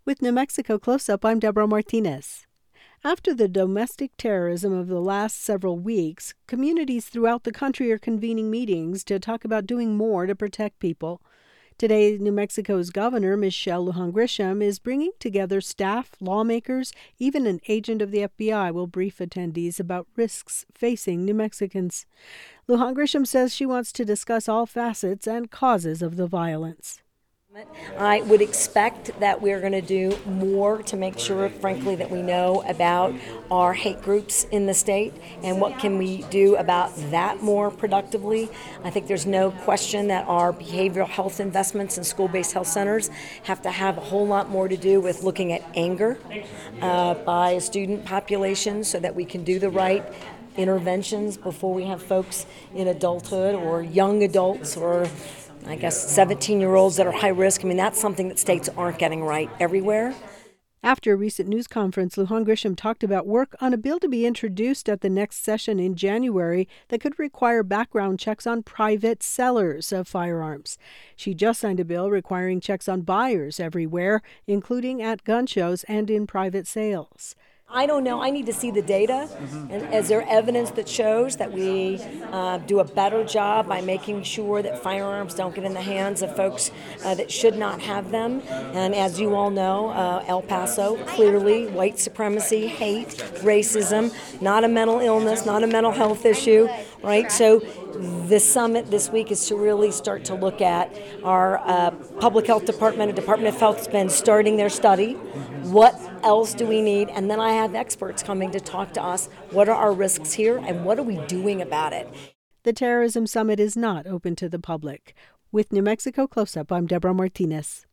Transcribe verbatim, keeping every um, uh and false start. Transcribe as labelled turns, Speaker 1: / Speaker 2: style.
Speaker 1: With New Mexico Close-Up, I'm Deborah Martinez. After the domestic terrorism of the last several weeks, communities throughout the country are convening meetings to talk about doing more to protect people. Today, New Mexico's Governor, Michelle Lujan Grisham, is bringing together staff, lawmakers, even an agent of the F B I will brief attendees about risks facing New Mexicans. Lujan Grisham says she wants to discuss all facets and causes of the violence.
Speaker 2: I would expect that we're going to do more to make sure, frankly, that we know about our hate groups in the state and what can we do about that more productively. I think there's no question that our behavioral health investments in school-based health centers have to have a whole lot more to do with looking at anger uh, by a student population so that we can do the right interventions before we have folks in adulthood or young adults or I guess seventeen-year-olds that are high risk. I mean, that's something that states aren't getting right everywhere.
Speaker 1: After a recent news conference, Lujan Grisham talked about work on a bill to be introduced at the next session in January that could require background checks on private sellers of firearms. She just signed a bill requiring checks on buyers everywhere, including at gun shows and in private sales.
Speaker 2: I don't know. I need to see the data. Mm-hmm. And is there evidence that shows that we uh, do a better job by making sure that firearms don't get in the hands of folks uh, that should not have them? And as you all know, uh, El Paso, clearly white supremacy, hate, racism, not a mental illness, not a mental health issue, right? So the summit this week is to really start to look at our uh, public health department, the Department of Health has been starting their study. What else do we need? And then I have experts coming to talk to us. What are our risks here and what are we doing about it?
Speaker 1: The Terrorism Summit is not open to the public. With New Mexico Close-Up, I'm Deborah Martinez.